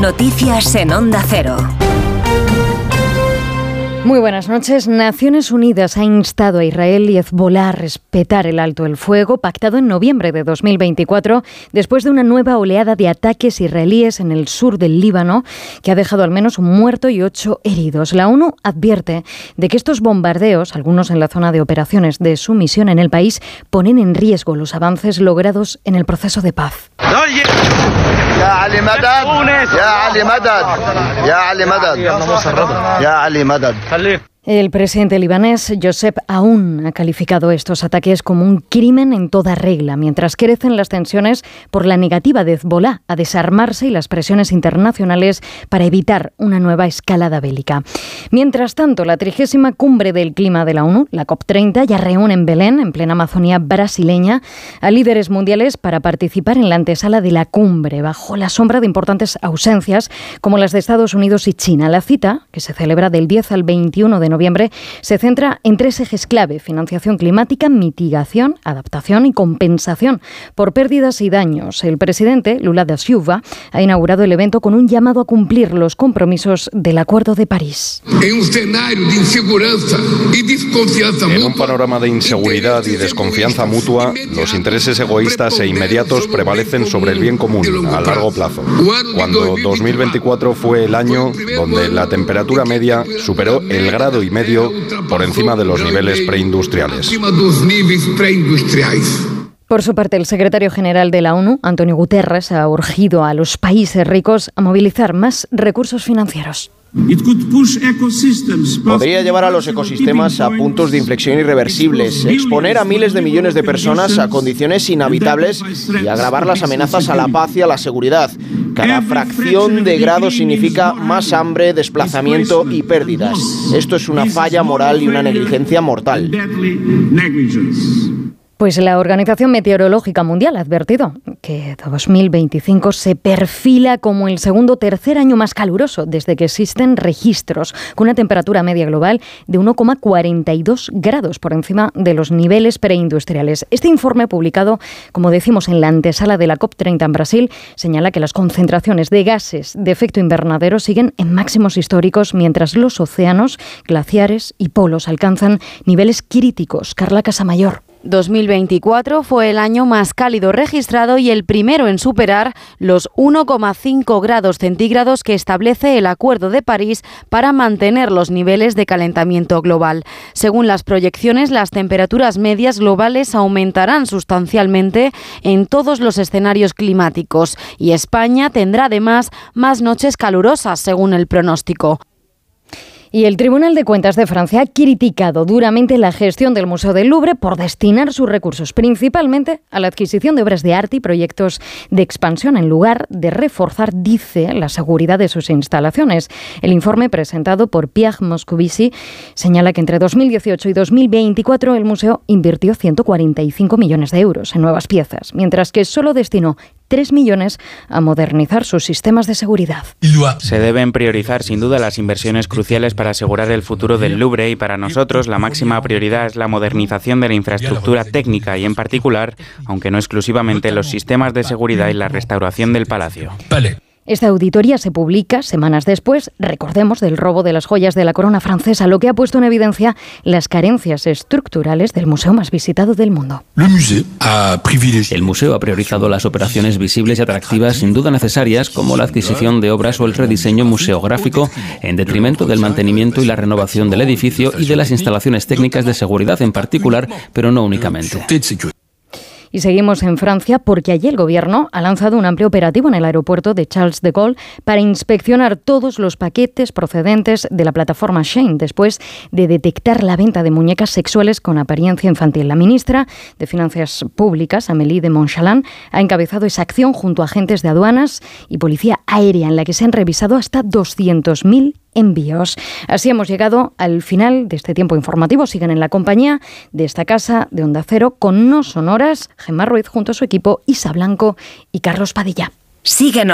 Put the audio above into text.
Noticias en Onda Cero. Muy buenas noches. Naciones Unidas ha instado a Israel y Hezbolá a respetar el alto el fuego pactado en noviembre de 2024 después de una nueva oleada de ataques israelíes en el sur del Líbano que ha dejado al menos un muerto y 8 heridos. La ONU advierte de que estos bombardeos, algunos en la zona de operaciones de su misión en el país, ponen en riesgo los avances logrados en el proceso de paz. El presidente libanés, Joseph Aoun, ha calificado estos ataques como un crimen en toda regla, mientras crecen las tensiones por la negativa de Hezbolá a desarmarse y las presiones internacionales para evitar una nueva escalada bélica. Mientras tanto, la 30ª Cumbre del Clima de la ONU, la COP30, ya reúne en Belén, en plena Amazonía brasileña, a líderes mundiales para participar en la antesala de la cumbre, bajo la sombra de importantes ausencias como las de Estados Unidos y China. La cita, que se celebra del 10 al 21 de noviembre, se centra en 3 ejes clave: financiación climática, mitigación, adaptación y compensación por pérdidas y daños. El presidente Lula da Silva ha inaugurado el evento con un llamado a cumplir los compromisos del Acuerdo de París. En un panorama de inseguridad y desconfianza mutua, los intereses egoístas e inmediatos prevalecen sobre el bien común a largo plazo. Cuando 2024 fue el año donde la temperatura media superó el grado y medio por encima de los niveles preindustriales. Por su parte, el secretario general de la ONU, Antonio Guterres, ha urgido a los países ricos a movilizar más recursos financieros. Podría llevar a los ecosistemas a puntos de inflexión irreversibles, exponer a miles de millones de personas a condiciones inhabitables y agravar las amenazas a la paz y a la seguridad. Cada fracción de grado significa más hambre, desplazamiento y pérdidas. Esto es una falla moral y una negligencia mortal. Pues la Organización Meteorológica Mundial ha advertido que 2025 se perfila como el segundo o tercer año más caluroso desde que existen registros, con una temperatura media global de 1,42 grados por encima de los niveles preindustriales. Este informe, publicado, como decimos, en la antesala de la COP30 en Brasil, señala que las concentraciones de gases de efecto invernadero siguen en máximos históricos, mientras los océanos, glaciares y polos alcanzan niveles críticos. Carla Casamayor. 2024 fue el año más cálido registrado y el primero en superar los 1,5 grados centígrados que establece el Acuerdo de París para mantener los niveles de calentamiento global. Según las proyecciones, las temperaturas medias globales aumentarán sustancialmente en todos los escenarios climáticos y España tendrá además más noches calurosas, según el pronóstico. Y el Tribunal de Cuentas de Francia ha criticado duramente la gestión del Museo del Louvre por destinar sus recursos principalmente a la adquisición de obras de arte y proyectos de expansión en lugar de reforzar, dice, la seguridad de sus instalaciones. El informe presentado por Pierre Moscovici señala que entre 2018 y 2024 el museo invirtió 145 millones de euros en nuevas piezas, mientras que solo destinó 3 millones a modernizar sus sistemas de seguridad. Se deben priorizar sin duda las inversiones cruciales para asegurar el futuro del Louvre y para nosotros la máxima prioridad es la modernización de la infraestructura técnica y en particular, aunque no exclusivamente, los sistemas de seguridad y la restauración del palacio. Esta auditoría se publica semanas después, recordemos, del robo de las joyas de la corona francesa, lo que ha puesto en evidencia las carencias estructurales del museo más visitado del mundo. El museo ha priorizado las operaciones visibles y atractivas sin duda necesarias, como la adquisición de obras o el rediseño museográfico, en detrimento del mantenimiento y la renovación del edificio y de las instalaciones técnicas de seguridad en particular, pero no únicamente. Y seguimos en Francia porque allí el Gobierno ha lanzado un amplio operativo en el aeropuerto de Charles de Gaulle para inspeccionar todos los paquetes procedentes de la plataforma Shein después de detectar la venta de muñecas sexuales con apariencia infantil. La ministra de Finanzas Públicas, Amélie de Montchalin, ha encabezado esa acción junto a agentes de aduanas y policía aérea en la que se han revisado hasta 200.000 envíos. Así hemos llegado al final de este tiempo informativo. Siguen en la compañía de esta casa de Onda Cero con No Sonoras, Gemma Ruiz junto a su equipo, Isa Blanco y Carlos Padilla. Síguenos.